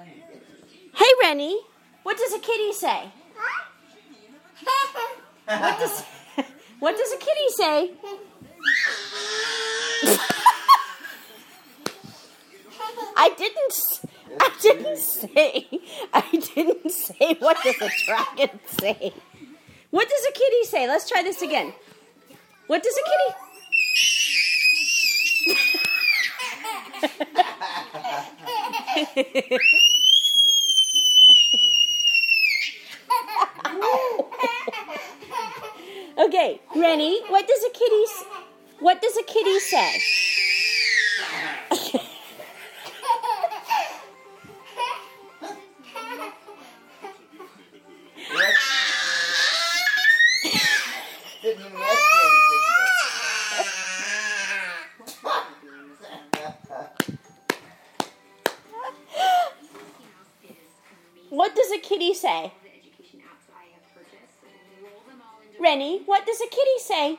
Hey, Rennie, what does a kitty say? What does a kitty say? I didn't say what does a dragon say. What does a kitty say? Let's try this again. What does a kitty? Okay, Rennie, what does a kitty say? What does a kitty say? Rennie, what does a kitty say?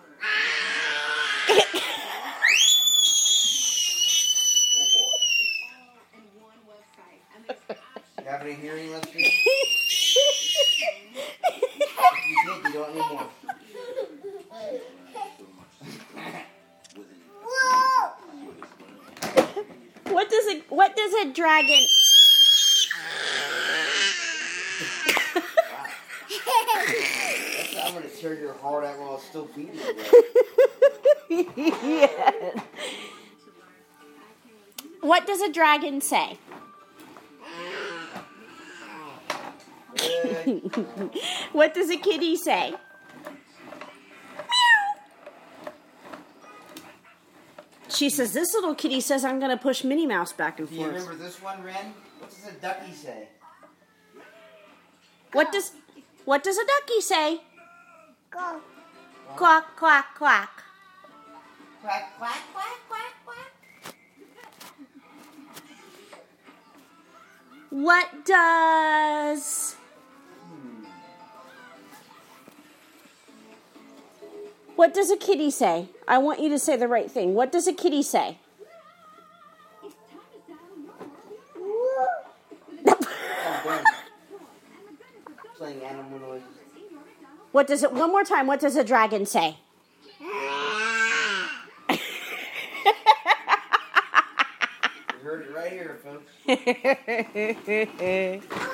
You have any hearing left here? You did, you don't need more. What does a dragon? I'm gonna tear your heart out while it's still beating. Yes. What does a dragon say? What does a kitty say? She says, this little kitty says I'm going to push Minnie Mouse back and Do you forth. remember this one, Ren? What does a ducky say? What does a ducky say? Go. Quack, quack, quack. Quack, quack, quack, quack, quack. What does... What does a kitty say? I want you to say the right thing. What does a kitty say? Playing animal noises. What does it? One more time. What does a dragon say? You heard it right here, folks.